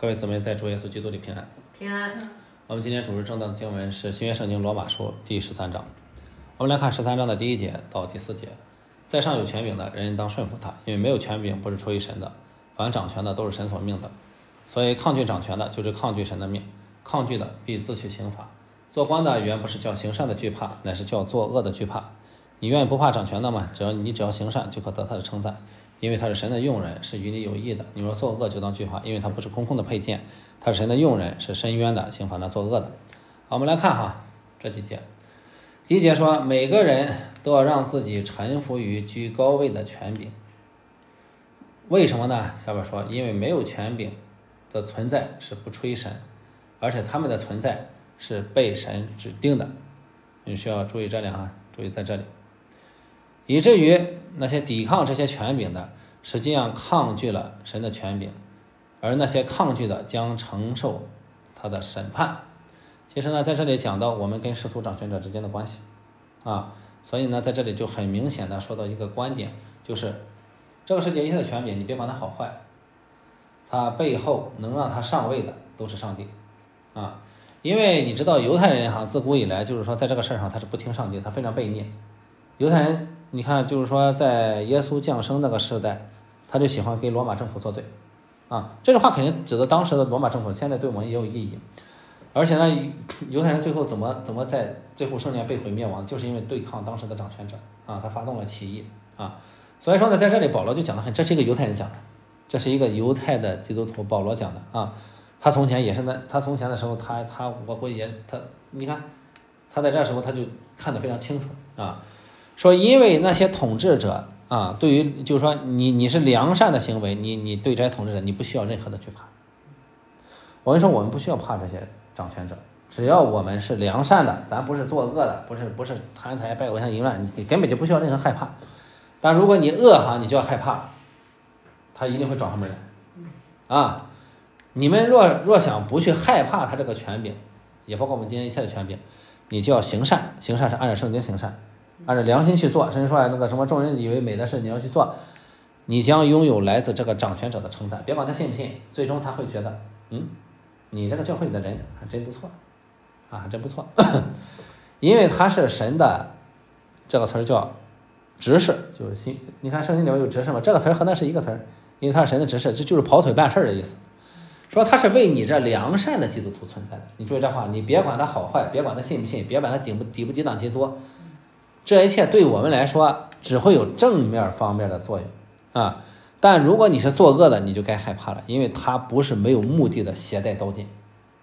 各位姊妹在主耶稣基督里平安。 平安。 我们今天主日正道的经文是新约圣经罗马书第13章。我们来看13章的第1节到第4节。在上有权柄的人当顺服他，因为没有权柄不是出于神的，凡掌权的都是神所命的。所以抗拒掌权的就是抗拒神的命，抗拒的必自取刑罚。做官的原不是叫行善的惧怕，乃是叫作恶的惧怕。你愿意不怕掌权的吗？只要行善，就可得他的称赞，因为他是神的用人，是与你有益的。你若作恶，就当惧怕，因为他不是空空的佩剑，他是神的用人，是深渊的，刑罚那作恶的。好，我们来看这几节。第1节说，每个人都要让自己臣服于居高位的权柄。为什么呢？下边说，因为没有权柄的存在是不出于神，而且他们的存在是被神指定的。你需要注意这里注意在这里。以至于那些抵抗这些权柄的，实际上抗拒了神的权柄，而那些抗拒的将承受他的审判。其实呢，在这里讲到我们跟世俗掌权者之间的关系所以呢，在这里就很明显的说到一个观点，就是这个世界一切的权柄，你别管它好坏，它背后能让它上位的都是上帝因为你知道犹太人自古以来就是说在这个事儿上他是不听上帝，他非常悖逆。犹太人你看，就是说在耶稣降生那个时代，他就喜欢跟罗马政府作对这句话肯定指的当时的罗马政府，现在对我们也有意义。而且呢，犹太人最后怎么在最后圣殿被毁灭亡，就是因为对抗当时的掌权者他发动了起义所以说呢，在这里保罗就讲得很，这是一个犹太人讲的，这是一个犹太的基督徒保罗讲的他从前也是他从前的时候我估计你看他在这时候他就看得非常清楚说因为那些统治者对于就是说你是良善的行为，你对这些统治者你不需要任何的惧怕。我跟你说，我们不需要怕这些掌权者，只要我们是良善的，咱不是作恶的，不是贪财拜偶像淫乱，你根本就不需要任何害怕。但如果你恶你就要害怕，他一定会找上门来你们若想不去害怕他这个权柄，也包括我们今天一切的权柄，你就要行善。行善是按照圣经行善，按照良心去做。甚至说那个什么众人以为美的事你要去做，你将拥有来自这个掌权者的称赞。别管他信不信，最终他会觉得你这个教会里的人还真不错真不错因为他是神的，这个词儿叫执事，就是你看圣经里面有执事嘛，这个词儿和那是一个词儿，因为他是神的执事，这就是跑腿办事的意思。说他是为你这良善的基督徒存在的。你注意这话，你别管他好坏，别管他信不信，别管他抵不抵挡基督，这一切对我们来说只会有正面方面的作用但如果你是作恶的，你就该害怕了，因为他不是没有目的的携带刀剑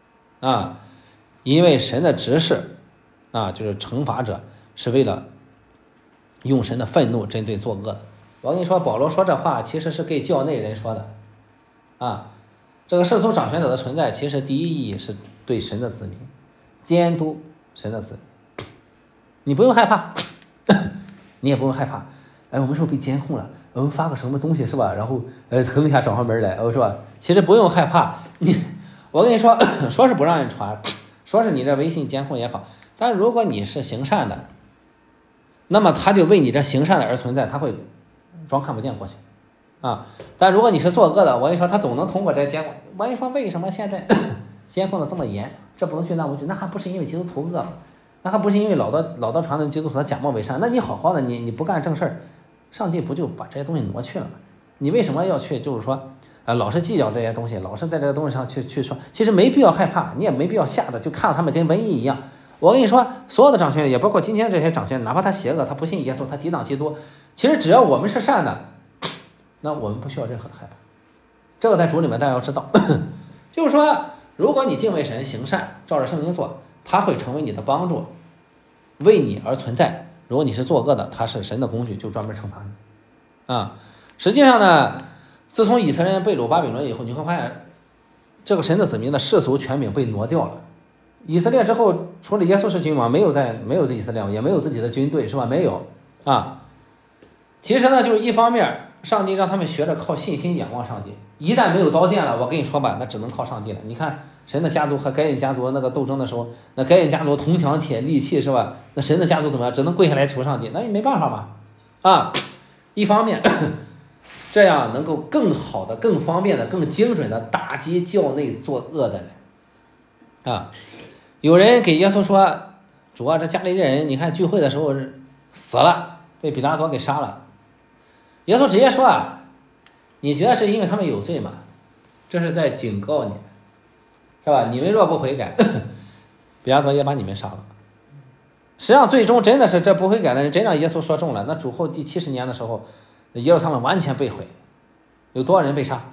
因为神的执事就是惩罚者，是为了用神的愤怒针对作恶的。我跟你说，保罗说这话其实是给教内人说的这个世俗掌权者的存在，其实第一意义是对神的子民，监督神的子民。你不用害怕你也不用害怕我们是不是被监控了，我们发个什么东西是吧，然后腾一下找上门来是吧？其实不用害怕，我跟你说说是不让人传，说是你这微信监控也好，但如果你是行善的，那么他就为你这行善的而存在，他会装看不见过去但如果你是作恶的，我跟你说他总能通过这监控。我跟你说为什么现在监控的这么严，这不能去那不去，那还不是因为基督徒恶，那还不是因为老道传的基督徒他假冒伪善，那你好好的你不干正事儿，上帝不就把这些东西挪去了吗？你为什么要去就是说老是计较这些东西，老是在这个东西上去说，其实没必要害怕，你也没必要吓得就看到他们跟瘟疫一样。我跟你说，所有的掌权人，也包括今天这些掌权人，哪怕他邪恶，他不信耶稣，他抵挡基督，其实只要我们是善的，那我们不需要任何的害怕。这个在主里面大家要知道就是说如果你敬畏神行善，照着圣经做，他会成为你的帮助，为你而存在。如果你是作恶的，他是神的工具，就专门惩罚你实际上呢，自从以色列人被掳巴比伦以后，你会发现这个神的子民的世俗权柄被挪掉了。以色列之后，除了耶稣是君王，没有在以色列，也没有自己的军队是吧？没有其实呢，就是一方面上帝让他们学着靠信心仰望上帝，一旦没有刀剑了，我跟你说吧，那只能靠上帝了。你看神的家族和该隐家族那个斗争的时候，那该隐家族铜墙铁利器是吧？那神的家族怎么样？只能跪下来求上帝，那也没办法嘛一方面这样能够更好的、更方便的、更精准的打击教内作恶的人啊。有人给耶稣说：“主啊，这家里的人，你看聚会的时候死了，被比拉多给杀了。”耶稣直接说：“啊，你觉得是因为他们有罪吗？这是在警告你，是吧？你们若不悔改，比拉多也把你们杀了。”实际上，最终真的是这不悔改的人，真让耶稣说中了。那主后第70年的时候，耶路撒冷完全被毁，有多少人被杀？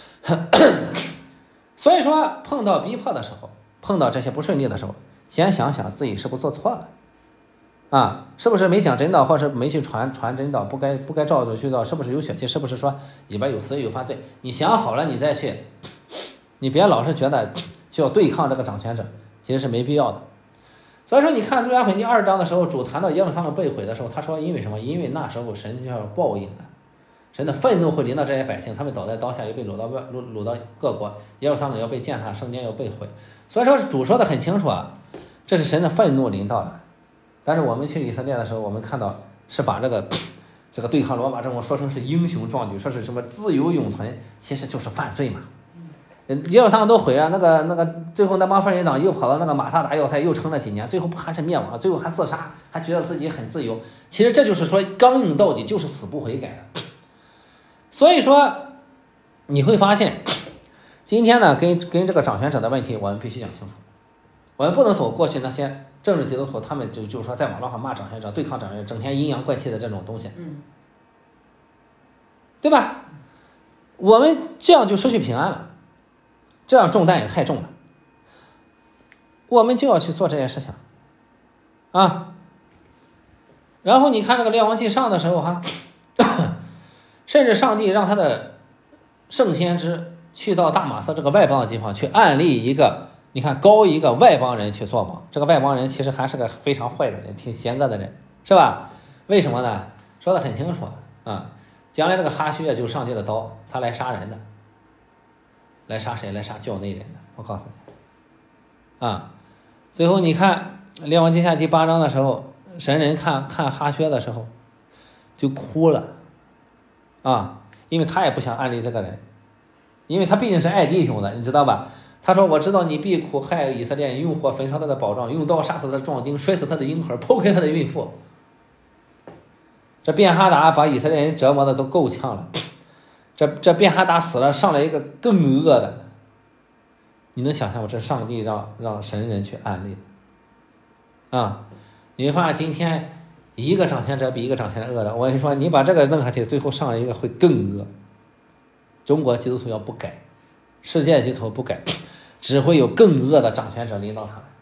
所以说，碰到逼迫的时候，碰到这些不顺利的时候，先想想自己是不是做错了啊？是不是没讲真道，或是没去传真道，不该照着去道？是不是有血气？是不是说里边有私欲有犯罪？你想好了，你再去，你别老是觉得需要对抗这个掌权者，其实是没必要的。所以说，你看《路加福音》第2章的时候，主谈到耶路撒冷被毁的时候，他说：“因为什么？因为那时候神就要报应的，神的愤怒会临到这些百姓，他们倒在刀下，又被掳到各国，耶路撒冷要被践踏，圣殿要被毁。”所以说，主说的很清楚啊，这是神的愤怒临到了。但是我们去以色列的时候，我们看到是把这个对抗罗马政府说成是英雄壮举，说是什么自由永存，其实就是犯罪嘛。耶路撒冷都毁了，那个最后那帮犯人党又跑到那个马萨达要塞又撑了几年，最后不还是灭亡，最后还自杀，还觉得自己很自由。其实这就是说刚硬到底，就是死不悔改的。所以说你会发现，今天呢跟这个掌权者的问题，我们必须讲清楚。我们不能走过去那些政治基督徒，他们就是说在网络上骂掌权者、对抗掌权者，整天阴阳怪气的这种东西，对吧？我们这样就失去平安了。这样重担也太重了，我们就要去做这些事情啊。然后你看这个列王纪上的时候哈，甚至上帝让他的圣先知去到大马色这个外邦的地方去暗立一个，你看高一个外邦人去做王，这个外邦人其实还是个非常坏的人，挺邪恶的人，是吧？为什么呢？说得很清楚啊，将来这个哈薛就是上帝的刀，他来杀人的。来杀谁？来杀教内人的。我告诉你，啊，最后你看《列王纪下》第8章的时候，神人看哈薛的时候就哭了，啊，因为他也不想暗立这个人，因为他毕竟是爱弟兄的，你知道吧？他说：“我知道你必苦害以色列人，用火焚烧他的宝藏，用刀杀死他的壮丁，摔死他的婴孩，剖开他的孕妇。”这便哈达把以色列人折磨的都够呛了。这便哈达死了，上来一个更恶的，你能想象吗？这上帝让神人去暗立啊！你会发现今天一个掌权者比一个掌权者恶的。我跟你说，你把这个弄下去，最后上一个会更恶。中国基督徒要不改，世界基督徒不改，只会有更恶的掌权者临到他们。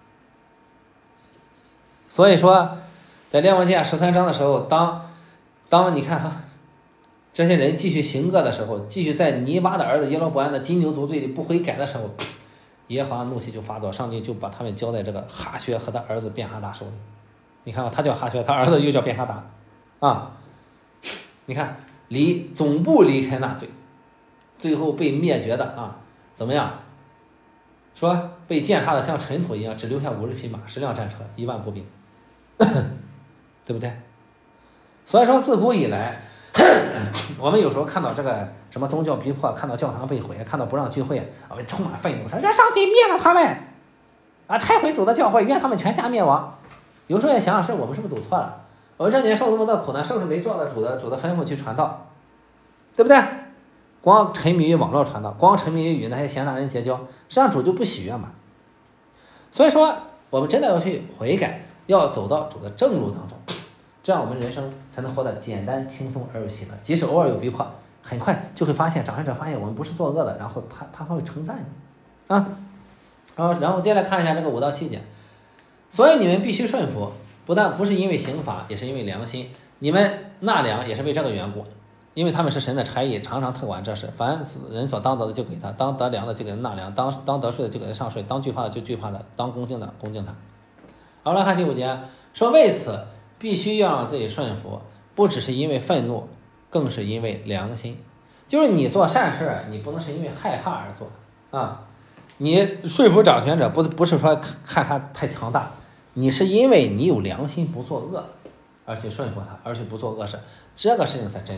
所以说，在列王纪下13章的时候，当你看哈。这些人继续行恶的时候，继续在尼巴的儿子耶罗伯安的金牛犊罪里不悔改的时候，耶和华怒气就发作，上帝就把他们交在这个哈薛和他儿子便哈达手里。你看吧，他叫哈薛，他儿子又叫便哈达啊。你看总部离开那罪，最后被灭绝的啊，怎么样？说被践踏的像尘土一样，只留下50匹马、10辆战车、1万步兵，对不对？所以说自古以来我们有时候看到这个什么宗教逼迫，看到教堂被毁，看到不让聚会，我们充满愤怒，说让上帝灭了他们啊，拆毁主的教会，愿他们全家灭亡。有时候也想想，是我们是不是走错了？我们这年受那么多苦难，是不是没照着主的吩咐去传道，对不对？光沉迷于网络传道，光沉迷于与那些闲杂人结交，实际上主就不喜悦嘛。所以说，我们真的要去悔改，要走到主的正路当中。这样我们人生才能活得简单轻松而有喜乐。即使偶尔有逼迫，很快就会发现掌权者发现我们不是作恶的，然后他会称赞你啊。然后接下来看一下这个5到7节。所以你们必须顺服，不但不是因为刑罚，也是因为良心。你们纳粮也是为这个缘故，因为他们是神的差役，常常特管这事。凡人所当得的就给他，当得粮的就给他纳粮，当得税的就给他上税，当惧怕的就惧怕的，当恭敬的恭敬他。好，来看第5节，说为此必须要让自己顺服，不只是因为愤怒，更是因为良心。就是你做善事，你不能是因为害怕而做啊。你说服掌权者不是说看他太强大，你是因为你有良心不作恶，而且顺服他，而且不做恶事，这个事情才真的。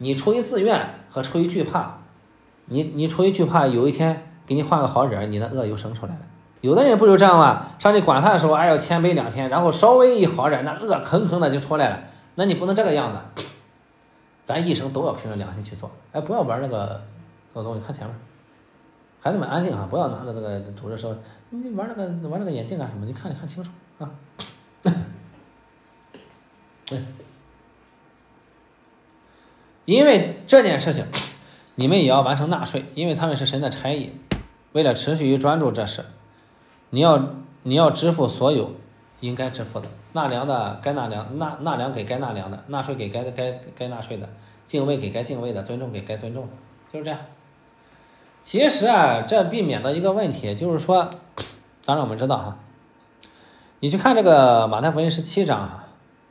你出于自愿和出于惧怕，你出于惧怕，有一天给你换个好人，你的恶又生出来了。有的人不就这样吗？上帝管他的时候，要谦卑2天，然后稍微一好点，那恶坑坑的就出来了。那你不能这个样子，咱一生都要凭着良心去做。不要玩那个东西，看前面，孩子们安静哈，不要拿着这个拄着手，你玩那个眼镜干什么？你看清楚啊。因为这件事情，你们也要完成纳税，因为他们是神的差役，为了持续于专注这事，你要支付所有应该支付的，纳粮的该纳粮，纳粮给该纳粮的，纳税给该纳税的，敬畏给该敬畏的，尊重给该尊重的，就是这样。其实这避免的一个问题就是说，当然我们知道哈，你去看这个马太福音17章哈，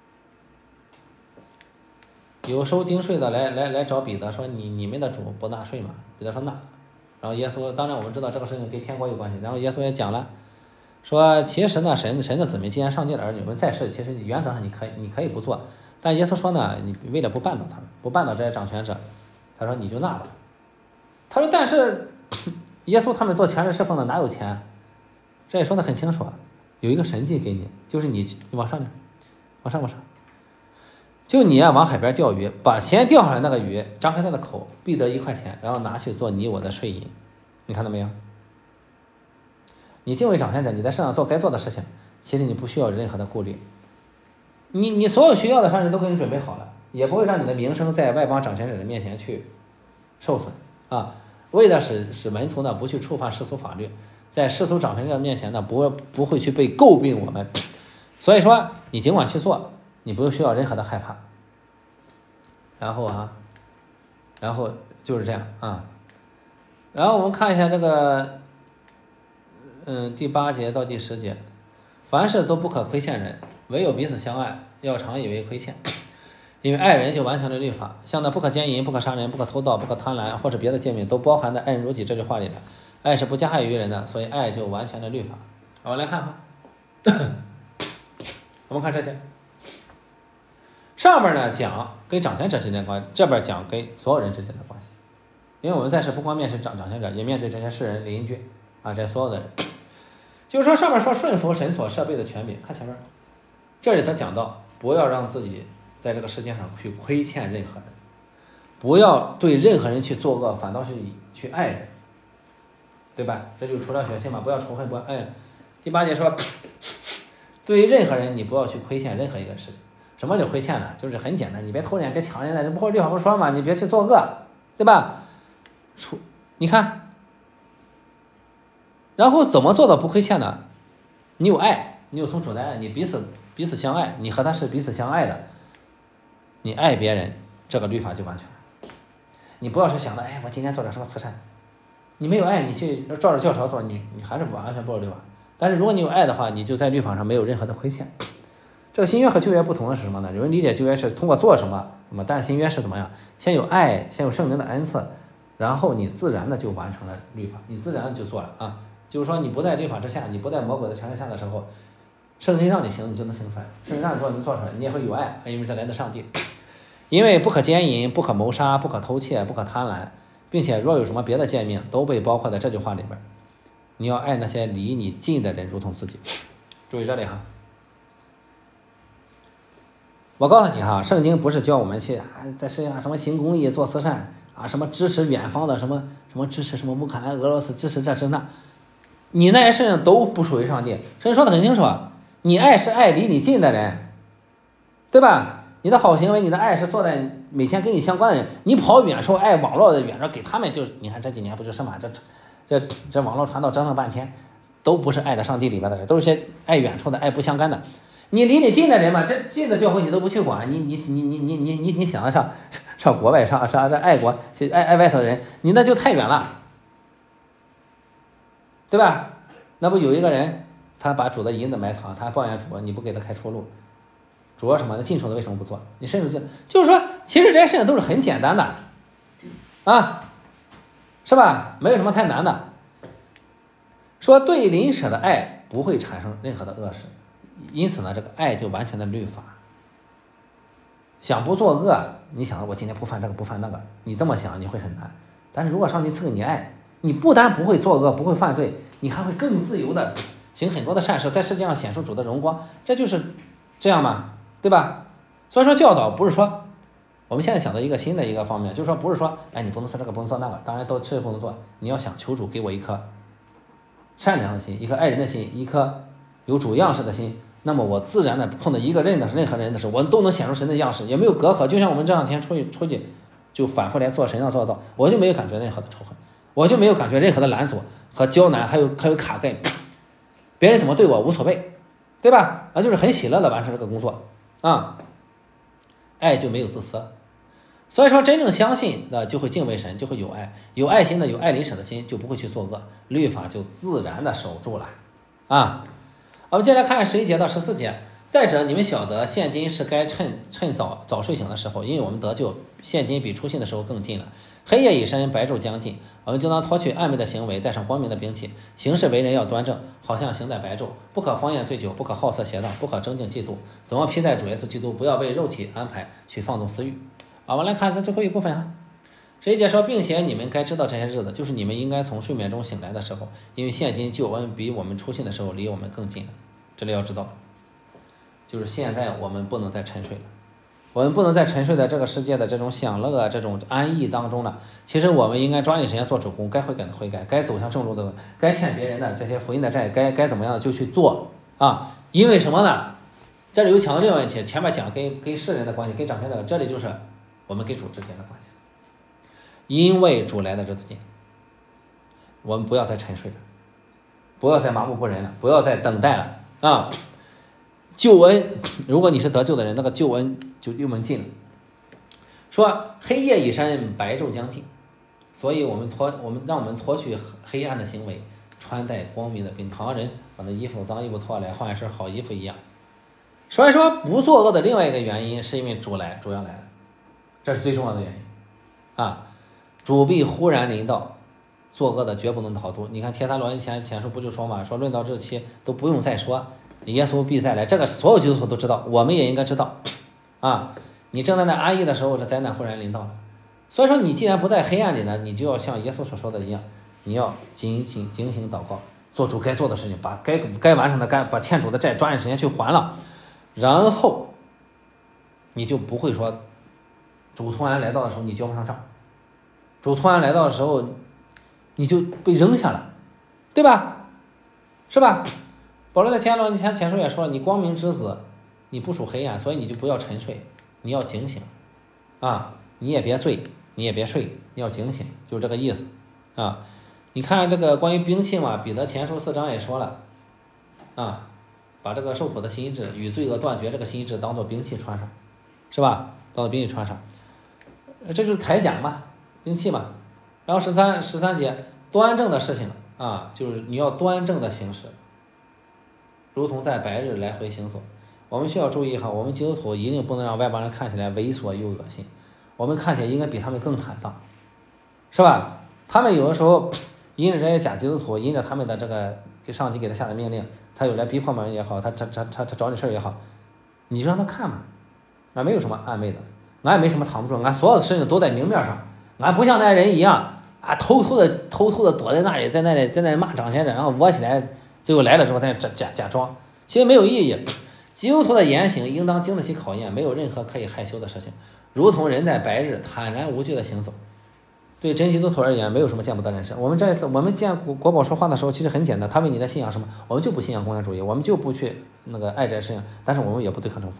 有收丁税的来找彼得说你们的主不纳税吗？彼得说纳。然后耶稣，当然我们知道这个事情跟天国有关系，然后耶稣也讲了，说其实呢神的子民既然上帝的儿女，我们在世其实原则上你可以不做，但耶稣说呢，你为了不绊倒他们，不绊倒这些掌权者，他说你就纳吧。他说但是耶稣他们做全职侍奉的哪有钱？这也说得很清楚，有一个神迹给你，就是你往上点，往上，就你往海边钓鱼，把先钓上来那个鱼张开它的口，必得1块钱，然后拿去做你我的税银。你看到没有？你敬畏掌权者，你在世上做该做的事情，其实你不需要任何的顾虑，你所有需要的上帝都给你准备好了，也不会让你的名声在外邦掌权者的面前去受损啊。为了使门徒呢不去触犯世俗法律，在世俗掌权者面前呢不会去被诟病我们，所以说你尽管去做，你不需要任何的害怕。然后就是这样啊。然后我们看一下这个第8节到第10节，凡事都不可亏欠人，唯有彼此相爱，要常以为亏欠，因为爱人就完全的律法，像那不可奸淫，不可杀人，不可偷盗，不可贪婪，或者别的诫命，都包含在爱人如己这句话里了。爱是不加害于人的，所以爱就完全的律法。我们来看我们看这些，上面呢讲跟掌权者之间的关系，这边讲跟所有人之间的关系。因为我们在世不光面对掌权者，也面对这些世人邻居啊，这所有的人。就是说上面说顺服神所设备的权柄，看前面，这里他讲到不要让自己在这个世界上去亏欠任何人，不要对任何人去作恶，反倒是去爱人，对吧？这就除了血气嘛，不要仇恨，不要爱。第8节说，对于任何人你不要去亏欠任何一个事情。什么叫亏欠呢？就是很简单，你别偷人，别抢人的，这不会律法不说嘛，你别去作恶，对吧？你看，然后怎么做到不亏欠呢？你有爱，你有从主的爱，你彼此相爱，你和他是彼此相爱的，你爱别人，这个律法就完全了。你不要是想到，我今天做点什么慈善，你没有爱，你去照着教条做，你还是完全不律法。但是如果你有爱的话，你就在律法上没有任何的亏欠。这个新约和旧约不同的是什么呢？有人理解旧约是通过做什么，但是新约是怎么样？先有爱，先有圣灵的恩赐，然后你自然的就完成了律法，你自然的就做了啊。就是说你不在律法之下，你不在魔鬼的权势下的时候，圣灵让你行，你就能行出来；圣灵让你做，你能做出来。你也会有爱，因为这来自上帝。因为不可奸淫，不可谋杀，不可偷窃，不可贪婪，并且若有什么别的诫命，都被包括在这句话里边。你要爱那些离你近的人，如同自己。注意这里哈。我告诉你哈，圣经不是教我们去在世界上什么行公益、做慈善啊，什么支持远方的，什么支持什么乌克兰、俄罗斯，支持这支那，你那些事情都不属于上帝。神说的很清楚，你爱是爱离你近的人，对吧？你的好行为，你的爱是做在每天跟你相关的人。你跑远处爱网络的远处，给他们就是你看这几年不就是嘛，这网络传道折腾半天，都不是爱的上帝里边的人，都是些爱远处的、爱不相干的。你离你近的人嘛，这近的教会你都不去管，你想的上国外上爱国去爱外头的人，你那就太远了，对吧？那不有一个人，他把主的银子埋藏，他抱怨主，你不给他开出路，主要什么？那进出的为什么不做？你甚至就是说，其实这些事情都是很简单的，啊，是吧？没有什么太难的。说对邻舍的爱不会产生任何的恶事。因此呢，这个爱就完全的律法， 想不作恶，你想我今天不犯这个不犯那个，你这么想你会很难。但是如果上帝赐给你爱，你不但不会作恶不会犯罪，你还会更自由的行很多的善事，在世界上显出主的荣光，这就是这样嘛，对吧？所以说教导不是说我们现在想的一个新的一个方面，就是说不是说哎你不能做这个不能做那个，当然都是不能做，你要想求主给我一颗善良的心，一颗爱人的心，一颗有主样式的心，那么我自然的碰到一个任何人的时候，我都能显出神的样式，也没有隔阂。就像我们这两天出去就返回来做神要做到，我就没有感觉任何的仇恨，我就没有感觉任何的拦阻和刁难，还有卡根，别人怎么对我无所谓，对吧？就是很喜乐的完成这个工作啊，爱就没有自私。所以说真正相信的就会敬畏神，就会有爱，有爱心的有爱邻舍的心就不会去作恶，律法就自然的守住了啊。我们接着看11节到14节。再者，你们晓得现今是该趁早睡醒的时候，因为我们得救，现今比初信的时候更近了。黑夜已深，白昼将近，我们就当脱去暧昧的行为，带上光明的兵器，行事为人要端正，好像行在白昼，不可荒宴醉酒，不可好色邪荡，不可争竞嫉妒，总要披戴主耶稣基督，不要为肉体安排去放纵私欲。我们来看这最后一部分啊。11节说，并且你们该知道这些日子，就是你们应该从睡眠中醒来的时候，因为现今救恩比我们初信的时候离我们更近了。这里要知道，就是现在我们不能再沉睡了，我们不能再沉睡在这个世界的这种享乐这种安逸当中了。其实我们应该抓紧时间做主公，该悔改的悔改，该走向正路的，该欠别人的这些福音的债，该怎么样的就去做啊。因为什么呢？这里有强调另外问题，前面讲跟世人的关系，跟掌权的，这里就是我们跟主之间的关系。因为主来的日子近，我们不要再沉睡了，不要再麻木不仁了，不要再等待了啊！救恩，如果你是得救的人，那个救恩就离我们近了。说黑夜已深，白昼将近，所以让我们脱去黑暗的行为，穿戴光明的兵器，好像人把那脏衣服脱下来，换一身好衣服一样。所以说不作恶的另外一个原因，是因为主要来了，这是最重要的原因啊！主必忽然临到，作恶的绝不能逃脱。你看帖撒罗尼迦前书不就说嘛，说论到日期都不用再说，耶稣必再来，这个所有基督徒都知道，我们也应该知道啊。你正在那安逸的时候，这灾难忽然临到了。所以说你既然不在黑暗里呢，你就要像耶稣所说的一样，你要警醒祷告，做主该做的事情，把该完成的把欠主的债抓紧时间去还了，然后你就不会说主突然来到的时候你交不上账，主突然来到的时候你就被扔下了，对吧？是吧？保罗在前书也说了，你光明之子，你不属黑暗，所以你就不要沉睡，你要警醒啊！你也别醉，你也别睡，你要警醒，就是这个意思啊！你看这个关于兵器嘛，彼得前书4章也说了啊，把这个受苦的心志与罪恶断绝这个心志当做兵器穿上，是吧？当做兵器穿上，这就是铠甲嘛，兵器嘛。然后13节，端正的事情啊，就是你要端正的行事，如同在白日来回行走。我们需要注意哈，我们基督徒一定不能让外邦人看起来猥琐又恶心，我们看起来应该比他们更坦荡，是吧？他们有的时候因着这些假基督徒，因着他们的这个给上级给他下的命令，他有来逼迫们也好，他找你事儿也好，你就让他看嘛，俺没有什么暧昧的，俺也没什么藏不住，俺所有的事情都在明面上，俺不像那人一样啊，偷偷的躲在那里，在那里骂掌权者，然后窝起来，最后来了之后再假装，其实没有意义。基督徒的言行应当经得起考验，没有任何可以害羞的事情，如同人在白日坦然无惧的行走。对真基督徒而言，没有什么见不得人事。我们这一次我们见国宝说话的时候，其实很简单，他问你的信仰什么，我们就不信仰共产主义，我们就不去那个爱这些事情，但是我们也不对抗政府。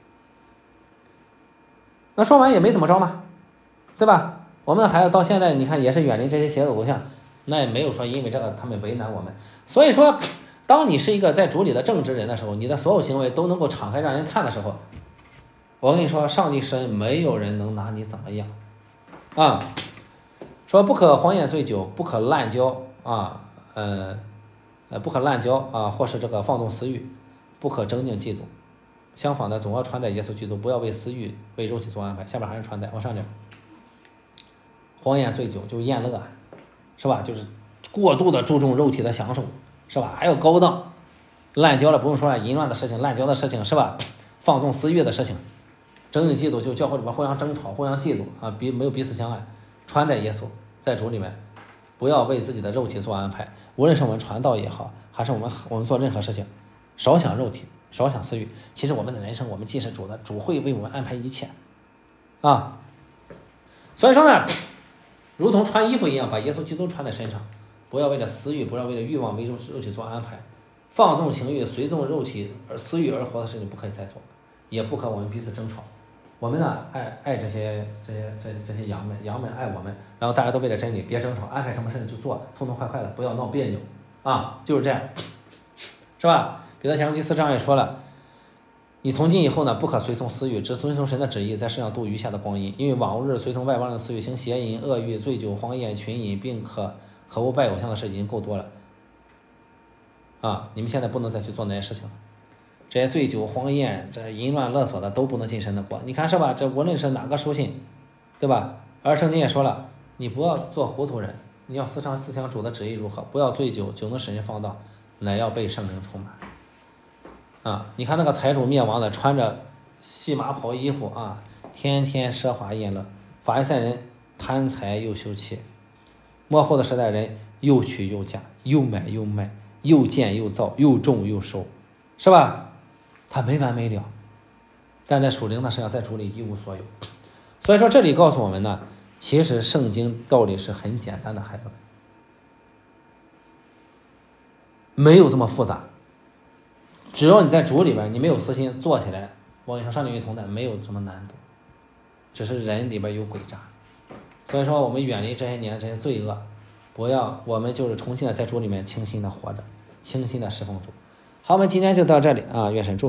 那说完也没怎么着嘛，对吧？我们的孩子到现在你看也是远离这些邪恶偶像，那也没有说因为这个他们为难我们。所以说当你是一个在主里的正直人的时候，你的所有行为都能够敞开让人看的时候，我跟你说上帝神没有人能拿你怎么样啊。说不可荒宴醉酒，不可滥交啊，不可滥交啊，或是这个放纵私欲，不可争竞嫉妒。相反的，总要穿戴耶稣基督，不要为私欲为肉体做安排。下边还是穿戴，往上点。荒宴醉酒就宴乐，是吧？就是过度的注重肉体的享受，是吧？还有高档滥交了，不用说了，淫乱的事情、滥交的事情，是吧？放纵私欲的事情， 争竞嫉妒就教会里边互相争吵、互相嫉妒啊，没有彼此相爱。穿戴耶稣在主里面，不要为自己的肉体做安排，无论是我们传道也好，还是我们做任何事情，少想肉体，少想私欲。其实我们的人生，我们既是主的，主会为我们安排一切啊。所以说呢，如同穿衣服一样，把耶稣基督穿在身上，不要为了私欲，不要为了欲望为肉体做安排，放纵情欲、随纵肉体而私欲而活的事情不可以再做，也不可我们彼此争吵。我们呢爱这些羊们爱我们，然后大家都为了真理，别争吵，安排什么事情就做，痛痛快快的，不要闹别扭啊，就是这样，是吧？彼得前书第4章也说了，你从今以后呢，不可随从私欲，只遵从神的旨意，在世上度余下的光阴，因为往日随从外邦人的私欲，行邪淫、恶欲、醉酒、荒宴、群饮，并可恶拜偶像的事已经够多了啊！你们现在不能再去做那些事情了。这些醉酒荒宴、这淫乱勒索的都不能进神的国。你看是吧？这无论是哪个书信，对吧？而圣经也说了，你不要做糊涂人，你要思想主的旨意如何，不要醉酒，酒能使人放荡，乃要被圣灵充满。啊，你看那个财主灭亡的，穿着细麻袍衣服啊，天天奢华宴乐。法利赛人贪财又休戚，末后的时代人又娶又嫁，又买又卖，又建又造，又种又收，是吧？他没完没了，但在属灵的身上，在主里一无所有。所以说这里告诉我们呢，其实圣经道理是很简单的，孩子们，没有这么复杂。只要你在主里边，你没有私心，做起来，我跟你说，上帝与同在，没有什么难度，只是人里边有诡诈。所以说我们远离这些年这些罪恶，不要，我们就是重新的在主里面清新的活着，清新的侍奉主。好，我们今天就到这里啊，愿神祝福。